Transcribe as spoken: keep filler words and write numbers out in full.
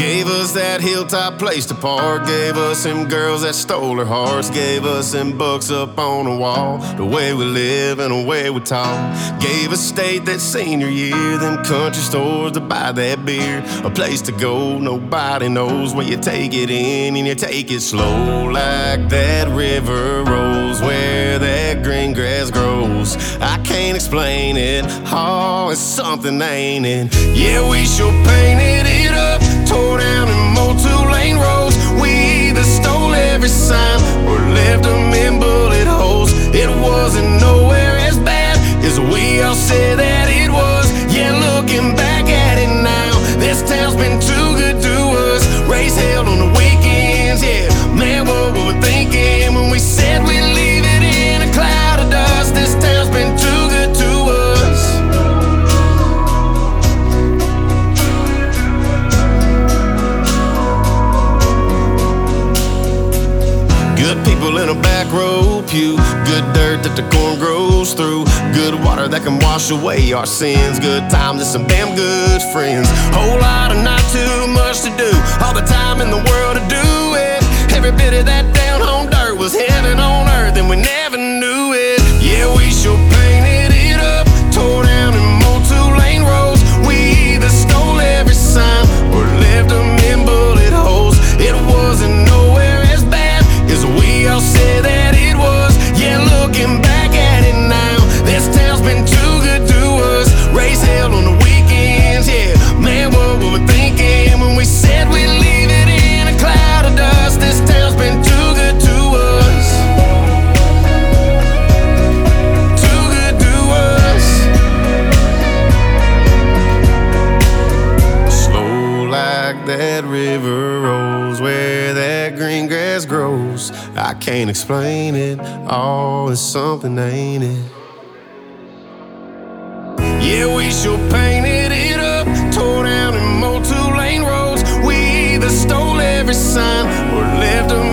Gave us that hilltop place to park. Gave us them girls that stole our hearts. Gave us them books up on the wall. The way we live and the way we talk. Gave us state that senior year. Them country stores to buy that beer. A place to go, nobody knows when you take it in and you take it slow. Like that river rolls where that green grass grows. I can't explain it, oh, it's something, ain't it? Yeah, we sure painted it up. Tore down and mowed two-lane roads. We either stole every sign or left them in bullet holes. It wasn't nowhere as bad as we all said that it was. Yeah, looking back at it now, this town's been too good to us. Race held on the weekends, yeah. Man, what were we thinking when we said we'd leave it in a cloud of dust? This town's been too good to us. Good people in a back row pew. Good dirt that the corn grows through. Good water that can wash away our sins. Good times and some damn good friends. Whole lot of not too much to do. All the time in the world to do it. Every bit of that down home dirt was heaven on earth, and we never knew it. Yeah, we sure painted it up. Tore down and mowed two-lane roads. We either stole every sign or left them in bullet holes. It wasn't nowhere as bad as we all said that it was. Yeah, looking back at it now, this town's been too good to us. Race held on the weekends, yeah. Man, what were we thinking when we said we'd leave it in a cloud of dust? This town's been too good to us. Too good to us. Slow like that river rolls where that green grass grows. I can't explain it, oh, it's something, ain't it? Yeah, we sure painted it up. Tore down and mowed two-lane roads. We either stole every sign or left them